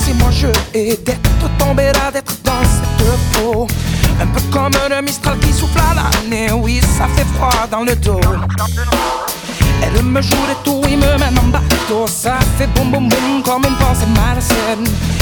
si moi je hais d'être tombé là, d'être dans cette peau. Un peu comme le Mistral qui souffle à l'année. Oui, ça fait froid dans le dos. Elle me joue des tours, il me mène en bateau. Ça fait boum boum boum comme une pensée malsaine.